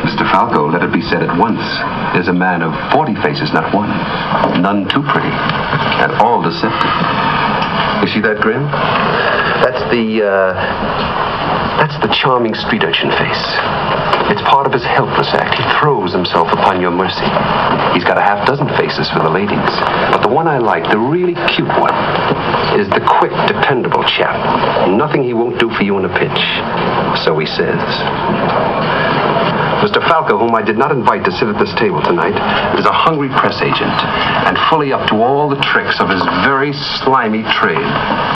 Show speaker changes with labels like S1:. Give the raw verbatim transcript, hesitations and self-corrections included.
S1: Mister Falco, let it be said at once, is a man of forty faces, not one. None too pretty, and all deceptive. You see that grin? That's the, uh, that's the charming street urchin face. It's part of his helpless act. He throws himself upon your mercy. He's got a half dozen faces for the ladies. But the one I like, the really cute one, is the quick, dependable chap. Nothing he won't do for you in a pinch. So he says. Mister Falco, whom I did not invite to sit at this table tonight, is a hungry press agent and fully up to all the tricks of his very slimy trade.